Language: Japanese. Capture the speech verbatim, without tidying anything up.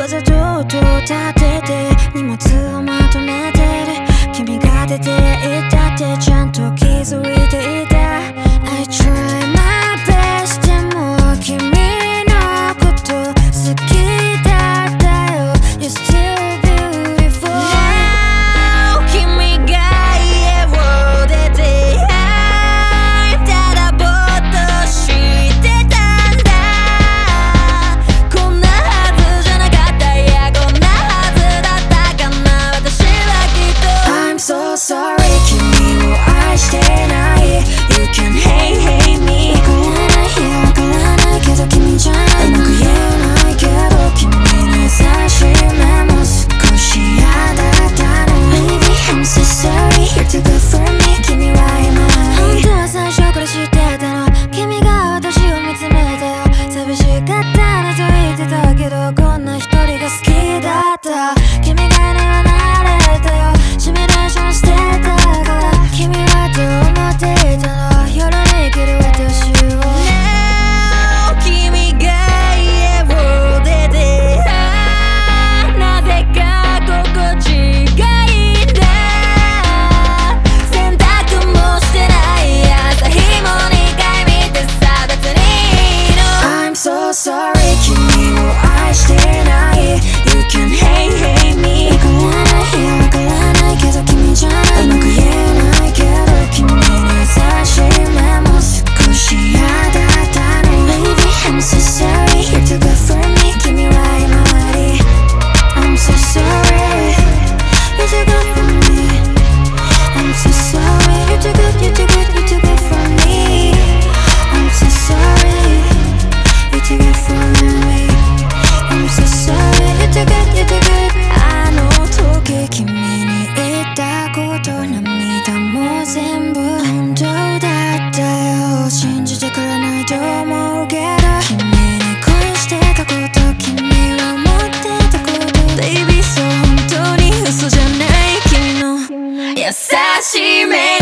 わざと音を立てて荷物をまとめてる君が出ていたってちゃんと気づいていた I try my best でも君のこと好きだったよ You're still beautiful Now 君が家を出てただぼーっとしてたんだこんなはずじゃなかったいやこんなはずだったかな私はきっと I'm so sorry 君を愛してない You can hate hate me わからないわからないけど君じゃないうまく言えないけど君の優しい目も少し嫌だったの Baby I'm so sorry You're too good for me 君は今本当は最初から知ってたの君が私を見つめたよ寂しかったねと言ってたけどこんな一人が好きだった君がいないは慣れたよシミュレーションしてたから君はどう思っていたの夜に生きる私を Now 君が家を出てなぜか心地がいいんだ洗濯もしてない朝日もにかい見てさ別にいいの I'm so sorry 君を愛してない You can hate hate me わからないわからないけど君じゃないうまく言えないけど君の優しい目も少し嫌だったの Baby I'm so sorry You're too good for me 君は今まで I'm so sorry You're too good for me I'm so sorry You're too good You're too good You're too good for me I'm so sorry You're too good for me I'm so sorry You're too good You're too good あの時君に言ったこと涙も全部本当だったよ信じてくれないと思うけど君に恋してたこと君は思ってたこと Baby そう本当に嘘じゃない君の優しい目